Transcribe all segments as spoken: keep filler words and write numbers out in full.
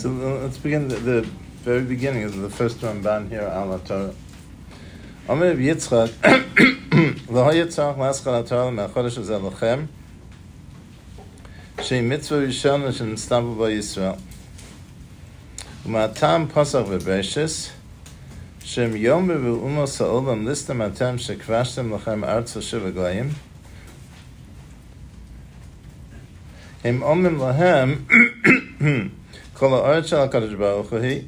So let's begin the, the very beginning of the first Ramban here, Al Torah. Amar Yitzchak, Lo Yitzchak Laschal Torah Me'Chodesh Hazeh Lochem, Shei Mitzvah Rishon Shenitztavu Bo Yisrael. U'Ma'atam Pasach VeBreishis, Shem Yom V'Umos Ha'olam Listam Atam Shekvashtem Lochem Artz Hashiv Aglayim. Hem Omim Lahem Kol ha'aretz shel HaKadosh Baruch Hu hi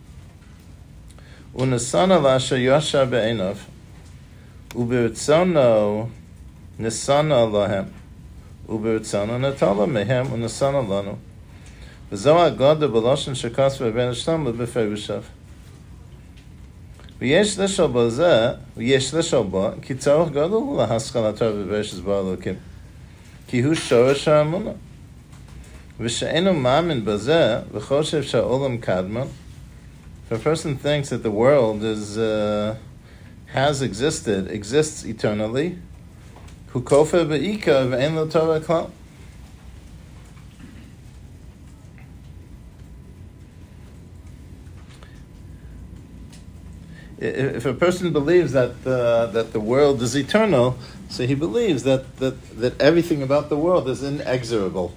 u'nesana l'asher yashar be'einav u'beritzono nesana lahem u'beritzono netala mehem u'nesana lanu v'zo ha'gada b'loshen shekas v'ben shtam l'beferushav v'yesh l'shol bo zeh v'yesh l'shol bo ki tzarich gadol l'haskal haTorah v'bereshis bara Elokim ki hu shoresh ha'emunah V'she'enu ma'amin bazeh v'choshev sha'olam kadmon. If a person thinks that the world is uh, has existed, exists eternally, hu kofer be'ika v'ein lo Torah klal. If a person believes that uh, that the world is eternal, so he believes that, that, that everything about the world is inexorable.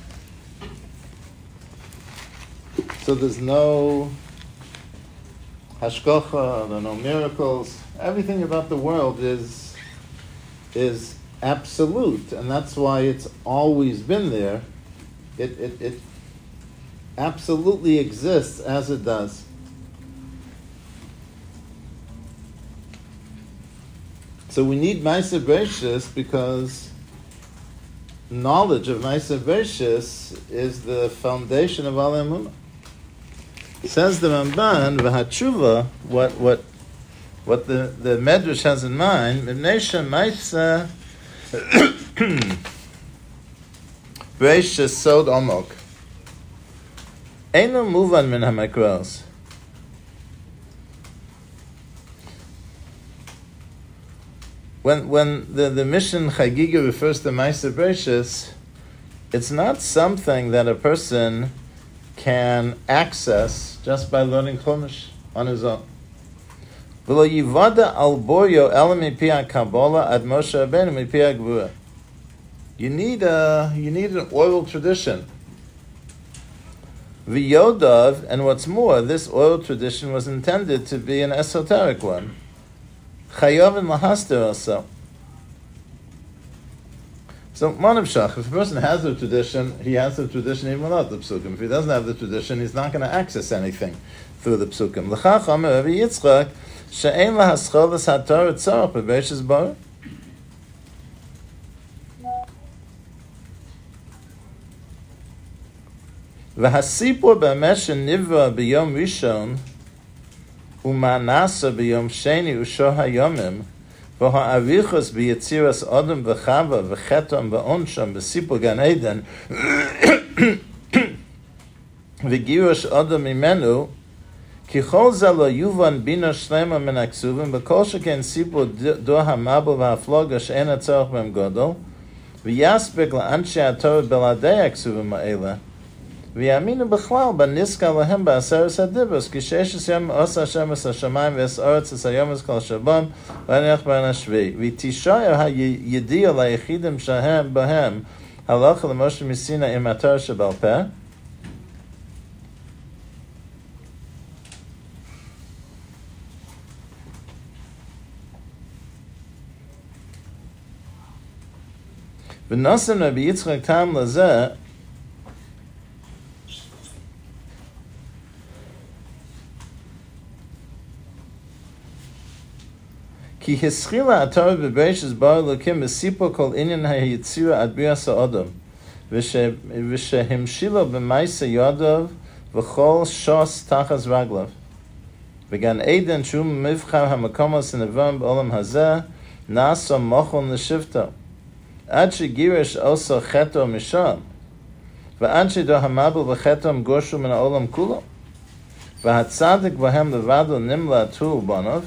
So there's no hashgacha, there are no miracles. Everything about the world is is absolute, and that's why it's always been there. It it, it absolutely exists as it does. So we need Ma'aser Bereishis because knowledge of Ma'aser Bereishis is the foundation of Al Emunah. Says the Ramban, v'hatshuva, what what what the, the Medrash has in mind, Mibnei Ma'aser Bereishis sod omok. Eino muvan min ha'makros. When when the, the mission Chagiga refers to Ma'aser Bereishis, it's not something that a person can access just by learning Chumash on his own. V'lo yivada al boryo ela mipi ha'Kabbalah ad Moshe Rabbeinu mipi ha'Gvura. You need a you need an oral tradition. V'yodav, and what's more, this oral tradition was intended to be an esoteric one. Chayovin lahaster also. So, Manav Shach, if a person has the tradition, he has the tradition even without the psukim. If he doesn't have the tradition, he's not going to access anything through the psukim. L'chach Omer Rabbi Yitzchak, she'ein lahascholas haTorah tzarach b'Bereishis bara. V'hasipur b'amesh nivra b'yom rishon u'ma'nasa b'yom sheni u'shor hayomim v'ha'avichos b'yetziras Adam v'chava v'chetam v'onsham b'sipur Gan Eden v'girush Adam imenu ki chol ze lo yuvan bina shlema min haksuvim v'kol sheken sipur do ha'mabul v'ha'floga she'en hatzorach b'hem godol v'yaspek la'anshei haTorah beladei haksuvim ha'ela v'yaminu b'chlal b'niska lahem ba'aseres hadibros ki sheishes yom osa Hashem es hashamayim v'es oretz es hayom es kol shabam v'aniach b'an hashvei v'tishoyer ha'yediya la'ichidim shahem b'hem halacha l'Moshe Misina im haTorah shebal peh v'nosen Rabbi Yitzchak tam lazeh Ki hischila haTorah b'Bereishis bara Elokim b'sipur kol inyan hayitzira ad brias ha'adam v'shehimshilo b'ma'aser yadav v'chol shos tachas raglav v'gan Eden shu mivchar ha'makomos nevam b'olam hazeh nasa mochol neshivto ad shegirish oso cheto misham v'ad shedo hamabel v'chetom goshu min ha'olam kulo v'hatzadik v'hem levado nimla atu banov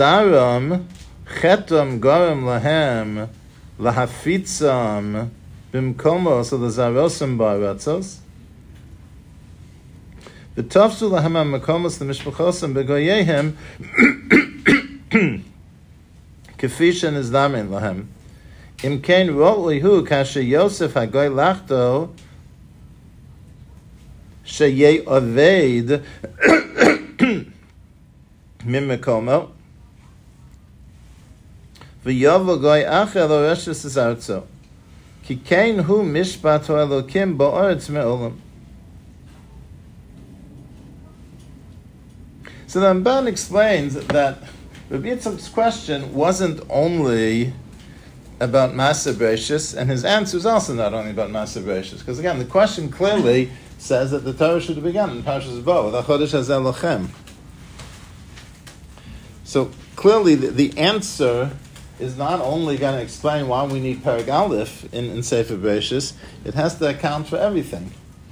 V'zaram chetom gorem lahem lahafitzam b'mkomo so the zarosim ba'aratzos. V'tafsu lahem ha'makomos l'mishpachosim b'goyehem k'fi shenizdamin lahem. Im kein ro'ui hu kasher Yosef hagoy lachto sheyei oveid mimmekomo v'yavo goy acher lo reshes zartzo ki kein hu mishpat ho elokim ba'oretz me'olam. So the Ramban explains that Rabbi Yitzchak's question wasn't only about Maaser Bereishis, and his answer is also not only about Maaser Bereishis, because again, the question clearly says that the Torah should have begun in Parshas Bo, with HaChodesh Hazeh Lochem. So clearly, the, the answer is not only going to explain why we need Perek Aleph in, in Sefer Bereishis, it has to account for everything.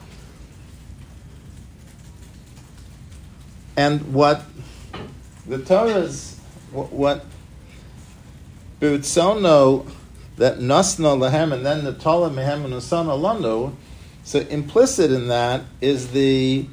And what the Torah's, what B'ritzono that Nasna Lahem and then the Tola Mehem and Nasana Lanu, so implicit in that is the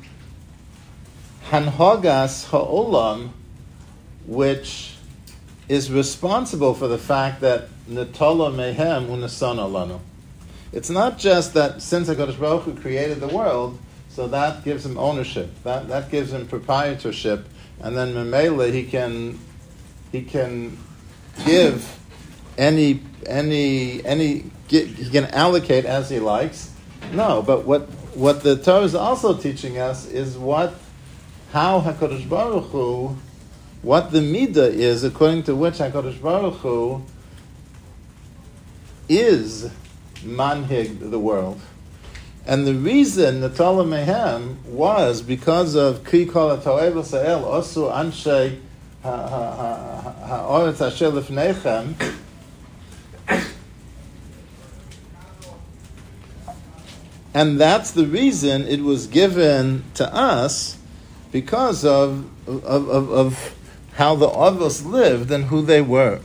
Hanhogas Ha'olam, which is responsible for the fact that Netola Mehem Unasana Lanu. It's not just that since HaKadosh Baruch Hu created the world, so that gives him ownership. That that gives him proprietorship, and then Memele he can he can give any any any he can allocate as he likes. No, but what what the Torah is also teaching us is what how HaKadosh Baruch Hu, what the midah is according to which HaKadosh Baruch Hu is manhig the world. And the reason Netola Mehem was because of Ki Kol HaTorah Sa'el Osu Anshe Ha'oretz Asher Lifnechem. And that's the reason it was given to us, because of of, of, of how the Avos lived and who they were.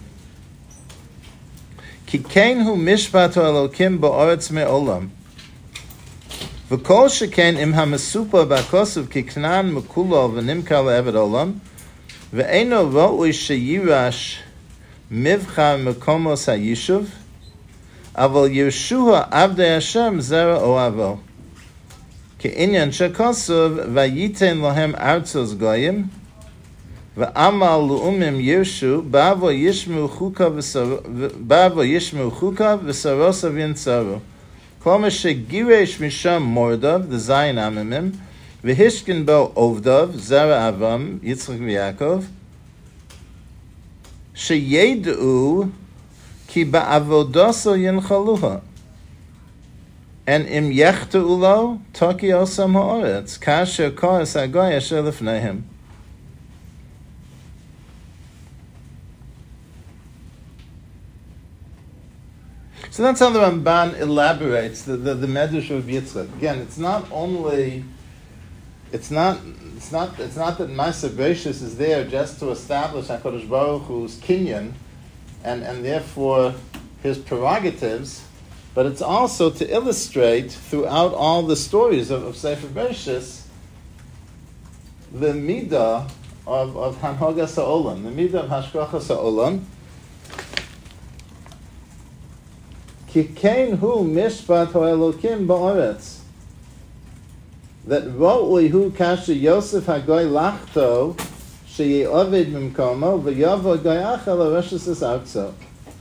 Ki kein hu mishpat Elokim ba'oretz me'olam. V'kol sheken im ha'mesupa ba'kosuv ki knan mekulo v'nimkar le'eved olam ve'eno ro'ui sheyirash mivcha mekomos ha'yishuv aval Yeshua avdei Hashem zera oavo ki inyan shekosuv v'yiten lohem artzos goyim v'amal lu'umim yirshu ba'avo yishmu chuka ba'avo yishmu chuka v'sarosav yintzaru Kloma shegiresh misham mordav, the Zayin Amimim, v'hishkin bo ovdav, Zera Avam, Yitzchak v'Yakov, sheyedu ki ba'avodaso yinchaluha, and im yechtu ulo, toki osam ha'oretz, kasher ko'es hagoy asher lefnehem. So that's how the Ramban elaborates the, the, the Medrash of Yitzchak. Again, it's not only, it's not, it's not, it's not that Maaser Bereishis is there just to establish HaKadosh Baruch Hu's kinyan, and, and therefore his prerogatives, but it's also to illustrate throughout all the stories of, of Sefer Bereishis the midah of, of Hanhogas Ha'olam, the midah of Hashkrachas Ha'olam. Ki kein hu mishpat ha'elokim ba'oretz. That ro'ui hu kasher Yosef hagoy lachto sheyei oved mimkomo v'yavo goy achel l'reshes artzo.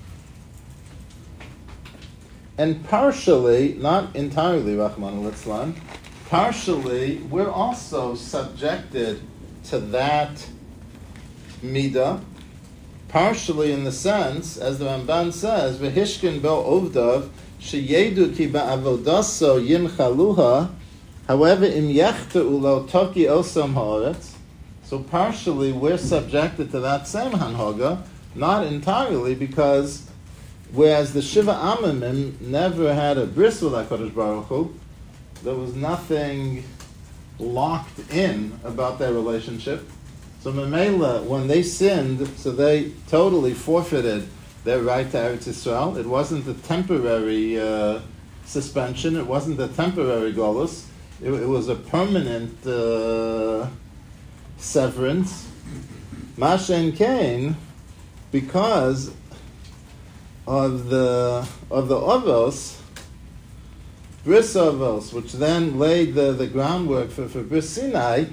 And partially, not entirely, Rahman al-Litzlan, partially, we're also subjected to that midah, partially in the sense, as the Ramban says, v'hishkin bo ovdav sheyedu ki ba'avodaso yinchaluha, however, im yechta ulo toki osam ha'oretz. So partially, we're subjected to that same hanhoga, not entirely, because whereas the Shiva Amimim never had a bris with HaKadosh Baruch Hu, there was nothing locked in about their relationship. So Memela, when they sinned, so they totally forfeited their right to Eretz Yisrael. It wasn't a temporary uh, suspension. It wasn't a temporary golus. It, it was a permanent uh, severance. Mashen Kain, because of the of the Avos, Bris Avos, which then laid the, the groundwork for, for Bris Sinai.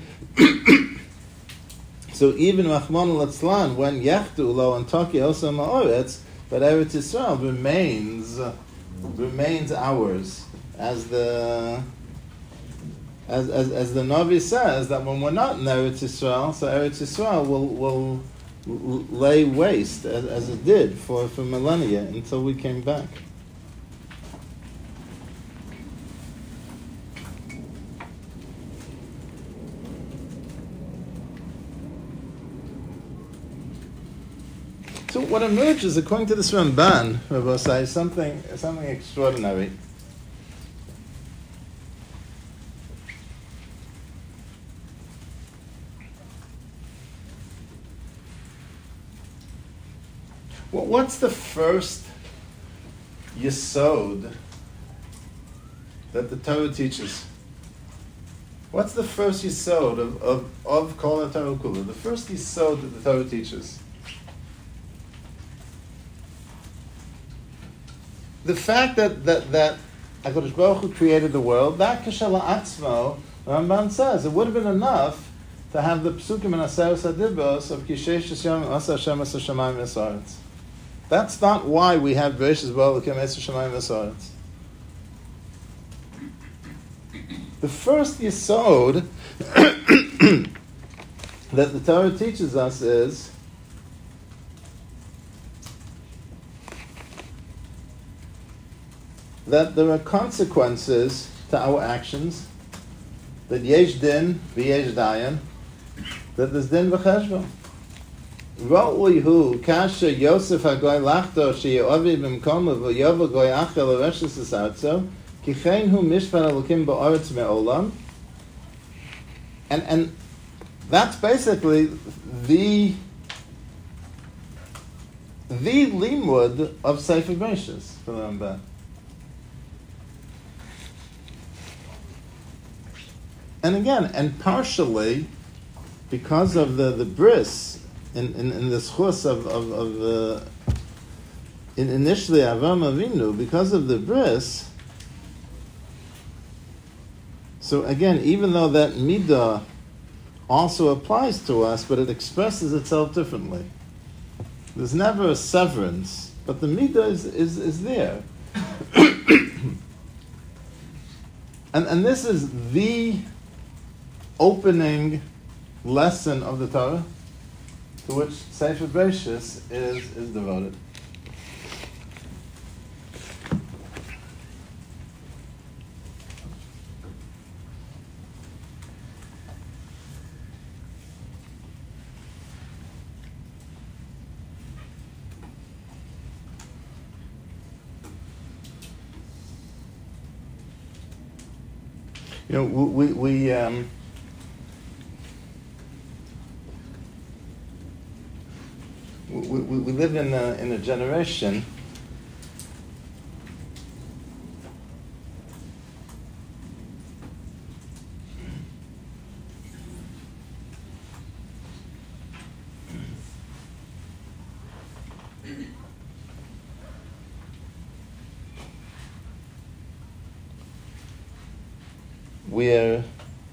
So even Rahman al-Atzlan, when Yechtu lo and Taki also Ma'oretz, but Eretz Yisrael remains remains ours, as the as as as the Navi says that when we're not in Eretz Yisrael, so Eretz Yisrael will will lay waste as, as it did for, for millennia until we came back. So what emerges, according to this Ramban, Rabbi Osai, is something, something extraordinary. Well, what's the first yesod that the Torah teaches? What's the first yesod of, of, of Kol HaTorah Kula? The first yesod that the Torah teaches? The fact that that that HaKadosh Baruch Hu created the world, that Kashala Atzmo, Ramban says, it would have been enough to have the Psukim and Aseres HaDibros of Kishesh Yom Asa Hashem Asa Shamayim V'Saaretz. That's not why we have Bereshis Bara Elokim Asa Shamayim V'Saaretz. The first yesod that the Torah teaches us is that there are consequences to our actions, that yesh din v'yesh dayan, that there's din v'cheshbon. Ra'ui hu kasha Yosef hagoy lachto she'yovi b'mkomu v'yovo goy achel l'reshes esartzo ki chen hu mishpan elokim ba'aretz me'olam. And and that's basically the the limud of Sefer Bereshis for the Ramban. And again, and partially because of the, the bris in, in, in the schus of, of, of uh, in initially Avram Avinu, because of the bris, so again, even though that midah also applies to us, but it expresses itself differently. There's never a severance, but the midah is, is, is there. and and this is the opening lesson of the Torah to which Sefer Bereshis is, is devoted. You know, we we um, we, we, we live in a, in a generation where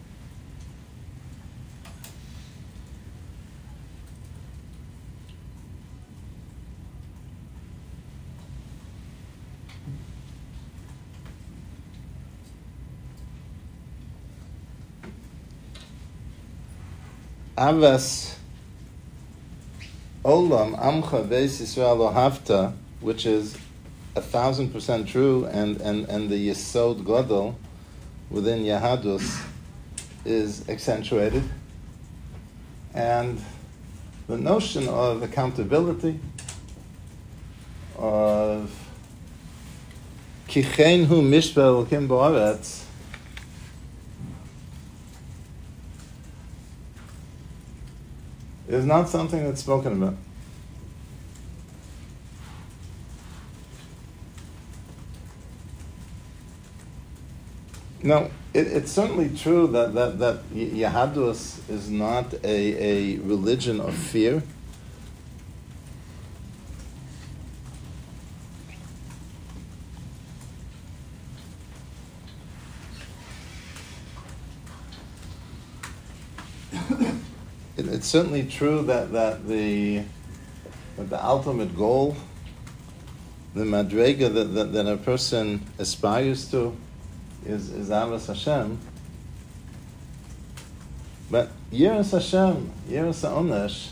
Avas Olam Amcha Beis Yisrael Ohavta, which is a thousand percent true, and, and, and the Yesod Gadol within Yahadus is accentuated, and the notion of accountability, of Kichen Hu Mishpeh Elokim Ba'aretz, is not something that's spoken about. No, it, it's certainly true that, that, that Yahadus is not a, a religion of fear. it, it's certainly true that, that, the, that the ultimate goal, the madrega that, that, that a person aspires to, is is Avos Hashem. But Yiras Hashem, Yiras HaOnesh,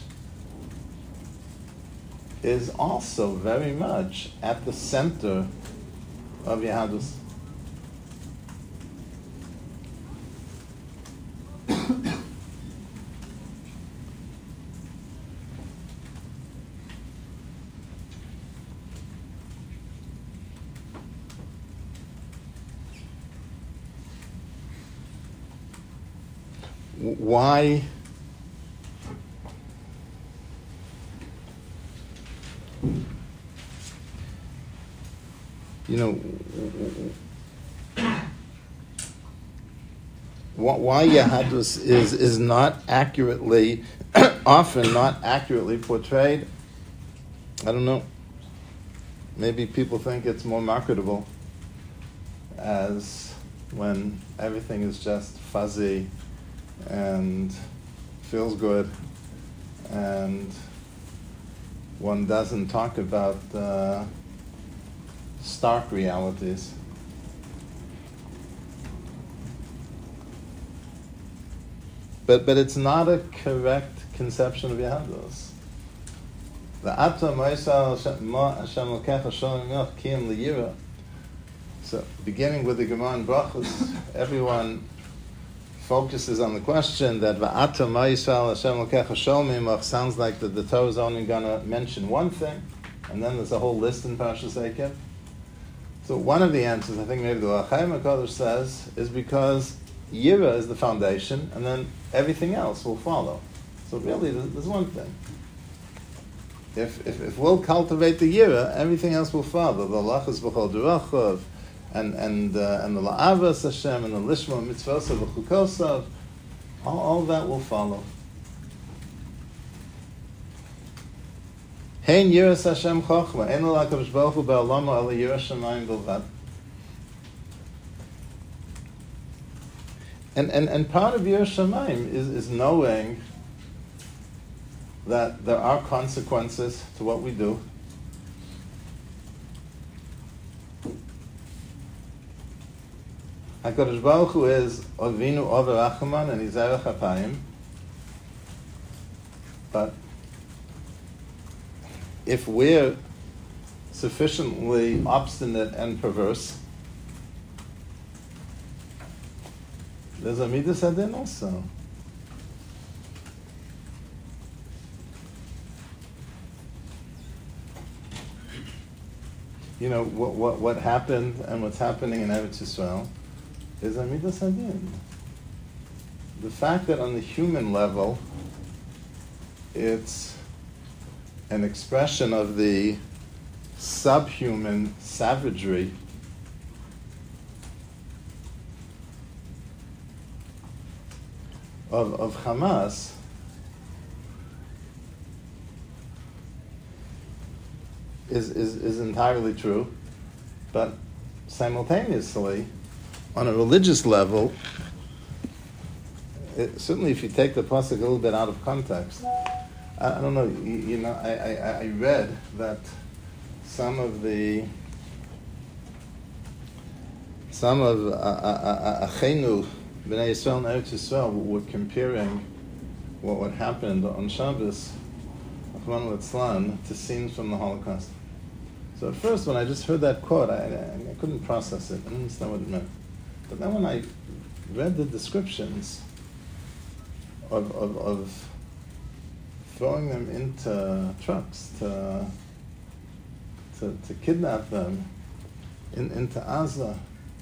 is also very much at the center of Yahadus. Why you know why Yahadus is is not accurately often not accurately portrayed? I don't know. Maybe people think it's more marketable as when everything is just fuzzy and feels good, and one doesn't talk about uh, stark realities. But but it's not a correct conception of Yahadus. The Ata Ma'isal Hashem L'kecha Shalom Yimach Kiyam L'Yira. So beginning with the Gemara and Brachos, everyone focuses on the question that Va'ata Ma'isal Hashem L'kecha Shalom Yimach sounds like that the Torah is only going to mention one thing, and then there's a whole list in Parashas Eikev. So one of the answers, I think maybe the L'chaim HaKadosh says, is because Yira is the foundation, and then everything else will follow. So really, there's one thing. If if, if we'll cultivate the Yira, everything else will follow. The Lachas B'chol D'Rachav, and and uh, and the La'avas Hashem, and the Lishma Mitzvosav V'chukosav, all, all that will follow. Hein Yiras Hashem Chochma, Ein L'Akadosh Baruch Hu Ba'olamo Ala Yiras Shamayim Bilvad. And, and and part of Yiras Shamayim is, is knowing that there are consequences to what we do. HaKadosh Baruch Hu is Avinu Over Achaman and He's Erech HaPayim. But if we're sufficiently obstinate and perverse, there's a Midas Adin also. You know, what, what what happened and what's happening in Eretz Yisrael is a Midas Adin. The fact that on the human level, it's an expression of the subhuman savagery of, of Hamas, is, is, is entirely true, but simultaneously, on a religious level, it, certainly if you take the pasuk a little bit out of context, I, I don't know, you, you know, I, I, I read that some of the, some of Achenu, B'nai Yisrael and Eretz Yisrael were comparing what, what happened on Shabbos, Achman Litzlan, to scenes from the Holocaust. So at first, when I just heard that quote, I, I, I couldn't process it. I didn't understand what it meant. But then when I read the descriptions of, of, of throwing them into trucks to, to, to kidnap them in, into Gaza,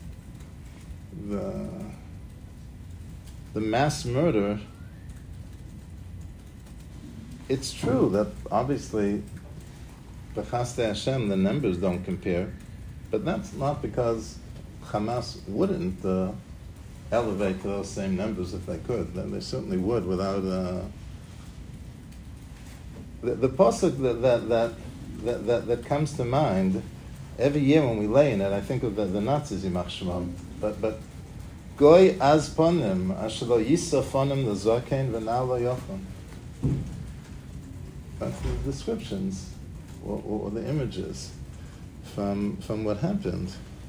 the the mass murder, it's true that obviously B'chaste Hashem, the numbers don't compare, but that's not because Hamas wouldn't. Uh, elevate to those same numbers if they could. Then they certainly would without uh, the, the pasuk that that, that that that that comes to mind every year when we lay in it. I think of the, the Nazis, Yimach Shemam, but but goy az ponim asher lo yisa fonim lezaken v'na lo yochon. That's the descriptions or, or, or the images from from what happened.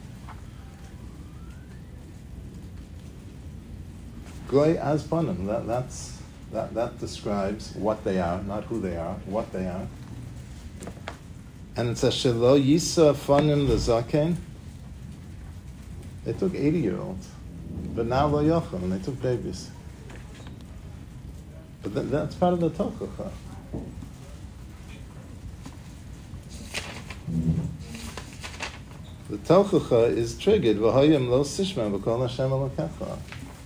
Goy az ponim. That that's that that describes what they are, not who they are, what they are. And it says shelo yisa fonim lezaken. They took eighty-year-olds, but now lo yochon, and they took babies. But that, that's part of the tochacha. The tochacha is triggered. V'hoyim lo sishma b'kol Hashem elokecha.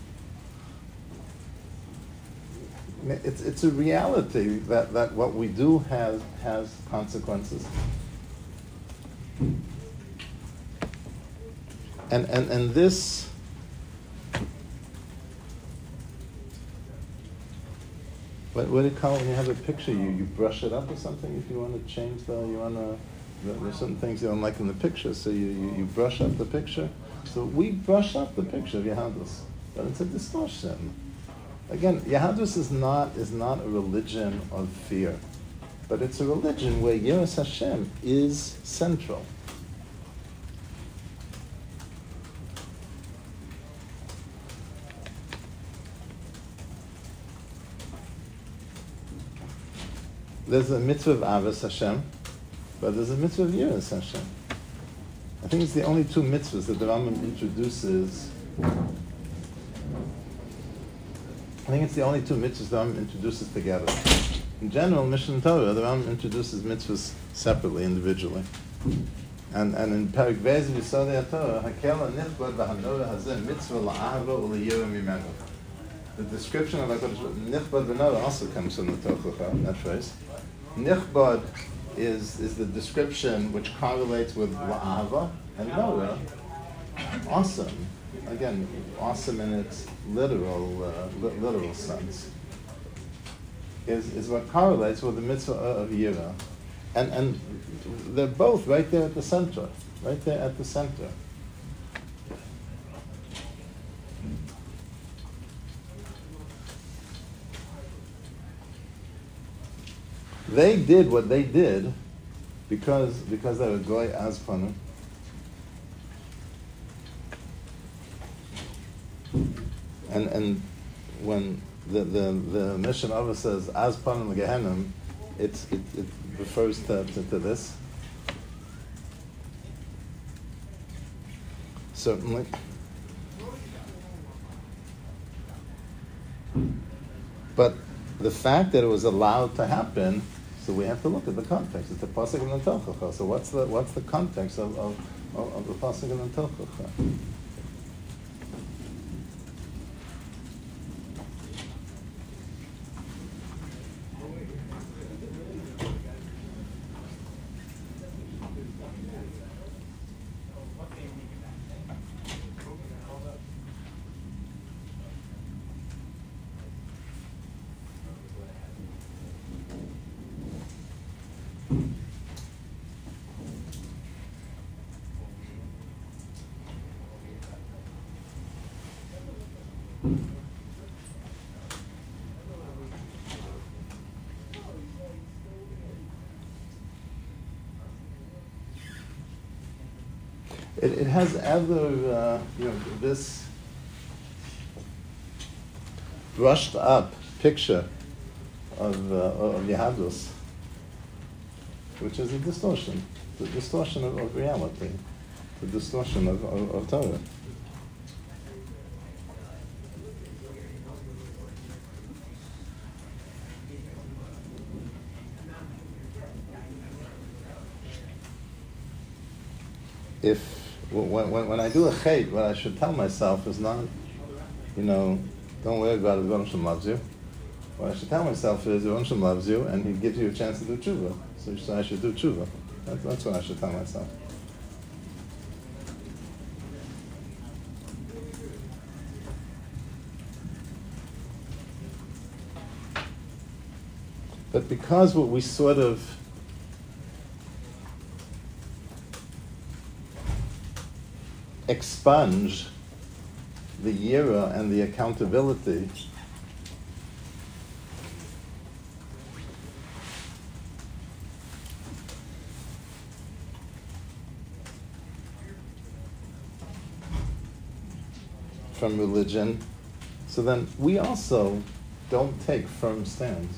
It's it's a reality that, that what we do has has consequences. And and and this what what do you call it when you have a picture? You you brush it up or something if you want to change the you want to. There's certain things you don't like in the picture, so you, you, you brush up the picture. So we brush up the picture of Yahadus, but it's a distortion. Again, Yahadus is not is not a religion of fear, but it's a religion where Yiras Hashem is central. There's a mitzvah of Avos Hashem, but there's a mitzvah of Yiras Hashem. I think it's the only two mitzvahs that the Rambam introduces. I think it's the only two mitzvahs the Rambam introduces together. In general, Mishnah Torah, the Rambam introduces mitzvahs separately, individually. And and in Perek Beis Yisodei HaTorah, Hakel HaNichbad V'Hanora Hazeh Mitzvah La'ahava U'Liyira Mimenu. The description of HaKadosh Nichbad V'Nora also comes from the Tochacha, that phrase. Nichbad is is the description which correlates with La'ahava, and Nora, awesome. Again, awesome in its literal uh, li- literal sense, is is what correlates with the mitzvah of Yira, and and they're both right there at the center, right there at the center. They did what they did because because they were goy azpanim. And and when the the the mission of it says azpanim gehenim, it's it, it refers to, to to this. Certainly. But the fact that it was allowed to happen, so we have to look at the context. It's the pasuk in the Tochacha. So what's the what's the context of of, of, of the pasuk in the Tochacha? It, it has other, uh, you know, this brushed up picture of, uh, of Yahadus, which is a distortion, the distortion of, of reality, the distortion of, of, of Torah. If When, when, when I do a chait, what I should tell myself is not, you know, don't worry about it, Rebbeinu Shem loves you. What I should tell myself is, Rebbeinu Shem loves you, and he gives you a chance to do tshuva. So, so I should do tshuva. That's, that's what I should tell myself. but because what we sort of expunge the yira and the accountability from religion, so then we also don't take firm stands.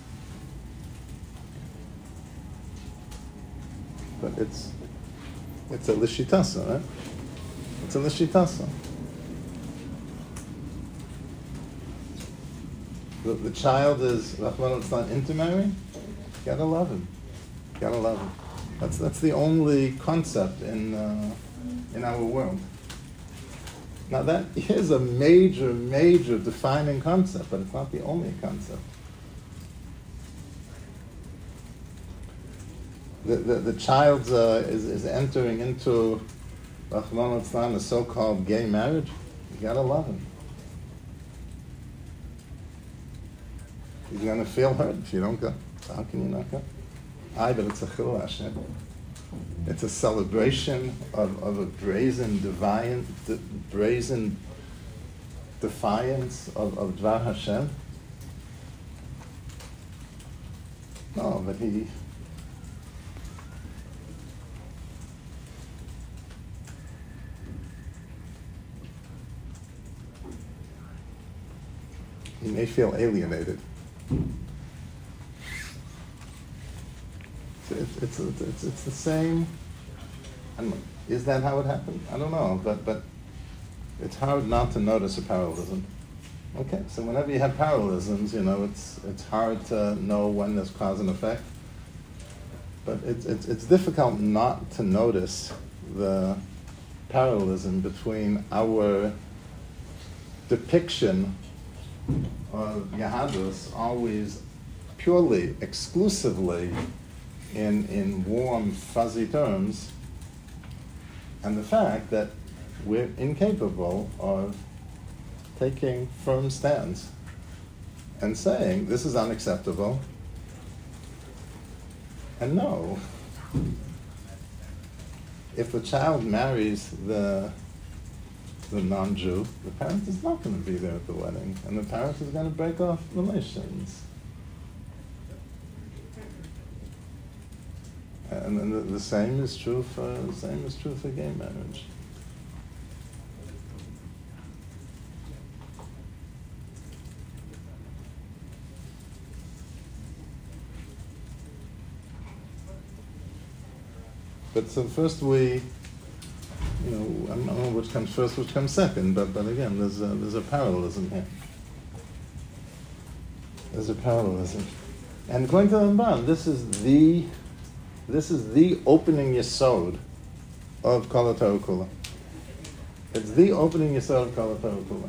But it's it's a lishitasa, right? It's a lishitasa. The, the child is Rahman al intermarry. You gotta love him. You gotta love him. That's that's the only concept in uh, in our world. Now that is a major, major defining concept, but it's not the only concept. The the, the child uh, is, is entering into Rahman al-Islam, a so-called gay marriage. You gotta love him. He's gonna feel hurt if you don't go. So how can you not go? Aye, but it's a chilul Hashem. It's a celebration of, of a brazen defiance, de, brazen defiance of, of Dvar Hashem. No, but he he may feel alienated. It's, it's, it's, it's, it's the same. I don't know. Is that how it happened? I don't know, but but it's hard not to notice a parallelism. Okay, so whenever you have parallelisms, you know, it's it's hard to know when there's cause and effect. But it's it's it's difficult not to notice the parallelism between our depiction of Yahadus always purely, exclusively in in warm, fuzzy terms, and the fact that we're incapable of taking firm stands and saying this is unacceptable, and no, if the child marries the the non-Jew, the parent is not going to be there at the wedding, and the parent is going to break off relations. And then the, the same is true for the same is true for gay marriage. But so first we, you know, I don't know which comes first, which comes second. But but again, there's a, there's a parallelism here. There's a parallelism, and according to the Ramban, this is the This is the opening yesod of Kol HaTorah Kula. It's the opening yesod of Kol HaTorah Kula.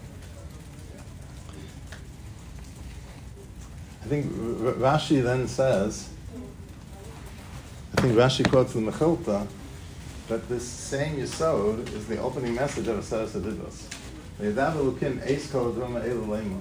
I think R- Rashi then says, I think Rashi quotes the Mechilta, that this same yesod is the opening message of Aseret HaDibros. V'yadav Elokim eis kol hadroma elu leima.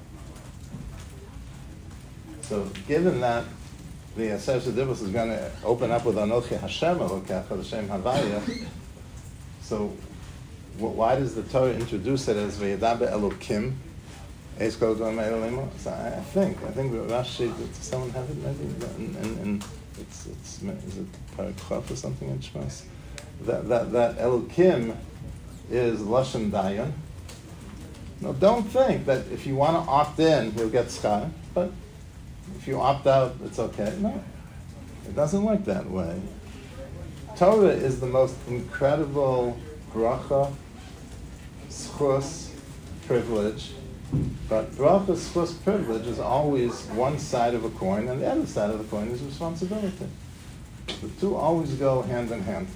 So given that the Aseret HaDibros is going to open up with Anochi Hashem Elokecha, Hashem Havaya. So, wh- why does the Torah introduce it as V'yadaber Elokim Eis Kol Hadroma Elu Leima? So I, I think, I think Rashi, does someone have it maybe? And, and, and it's, it's, is it Parakhaf or something in Shmas? That, that, that Elokim is Lashon Dayan. No, don't think that if you want to opt in, you'll get schar, but if you opt out, it's okay. No, it doesn't work that way. Torah is the most incredible bracha, schus, privilege, but bracha, schus, privilege is always one side of a coin, and the other side of the coin is responsibility. The two always go hand in hand.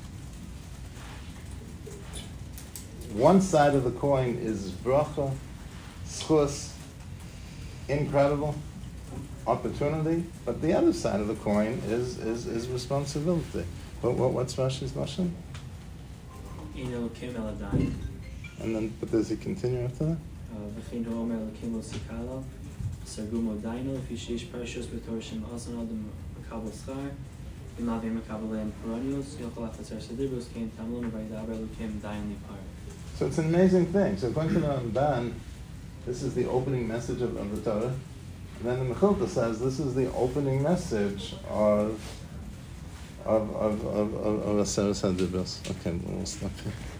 One side of the coin is bracha, schus, incredible opportunity, but the other side of the coin is is, is responsibility. What, what what's Rashi's lashon? And then, but does he continue after that? Sargumo Dino, if you shish precious betorshim asan adam makabel schar, Imavi makabel perennials, Yokalaf Sedibus came Tamlum by Daber came Dain Par. So it's an amazing thing. So according to the Ramban, this is the opening message of, of the Torah. And then the Mechilta says this is the opening message of of of of of, of Aseret HaDibros. Okay, we'll stop here.